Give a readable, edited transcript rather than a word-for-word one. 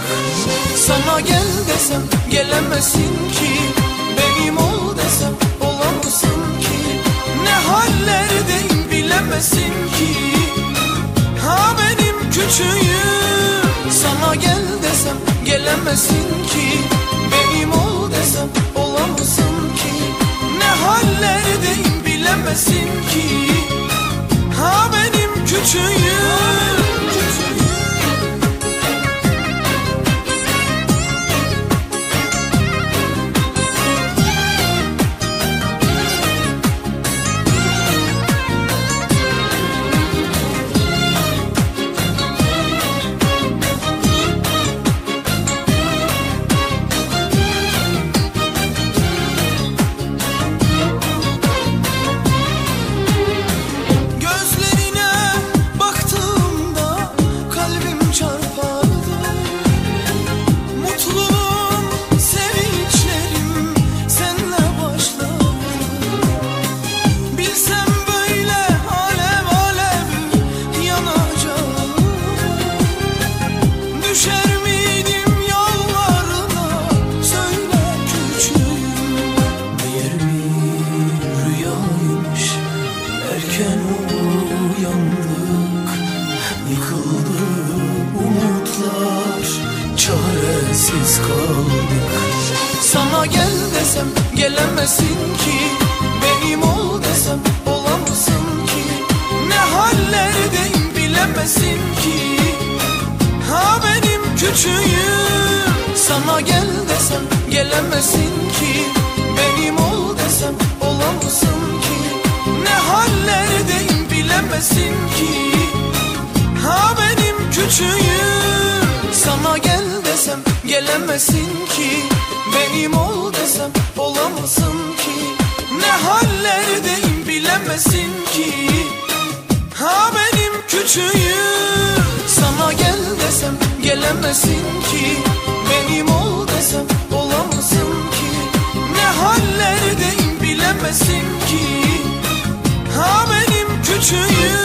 Sana gel desem gelemezsin ki, benim ol desem olamazsın ki. Ne hallerdeyim bilemezsin ki, ha benim küçüğüm. Sana gel desem gelemezsin ki, benim ol desem olamazsın ki. Ne hallerdeyim bilemezsin ki, ha benim küçüğüm. Erken uyandık, yıkıldı umutlar, çaresiz kaldık. Sana gel desem gelemezsin ki, benim ol desem olamazsın ki. Ne hallerdeyim bilemezsin ki, ha benim küçüğüm. Sana gel desem gelemezsin ki, benim ol desem olamazsın ki. Ne hallerdeyim bilemezsin ki, ha benim küçüğüm. Sana gel desem gelemezsin ki, benim ol desem olamazsın ki. Ne hallerdeyim bilemezsin ki, ha benim küçüğüm. Sana gel desem gelemezsin ki, benim ol desem olamazsın ki. Ne hallerdeyim bilemezsin ki, ha benim küçüğüm.